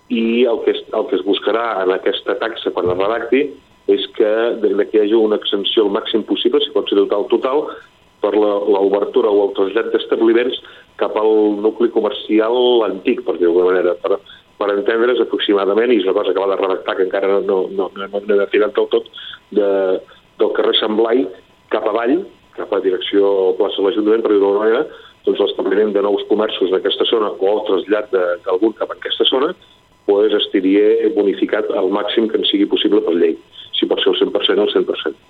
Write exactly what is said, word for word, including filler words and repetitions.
i el que, es, el que es buscarà en aquesta taxa quan es redacti és que, que hi hagi una exempció el màxim possible, si pot ser total, total, per l'obertura o el trasllat d'establiments cap al nucli comercial antic, per dir-ho d'alguna manera, per, per entendre's aproximadament, i és una cosa que va de redactar, que encara no, no, no, no, no he definit del tot, de, del carrer Sant Blai cap avall, cap a direcció plaça de l'Ajuntament, per dir-ho d'alguna manera, doncs l'establiment de nous comerços d'aquesta zona o el trasllat d'algun cap a aquesta zona, pues estaria bonificat al màxim que en sigui possible per llei, si pot ser el cent per cent o el cent per cent.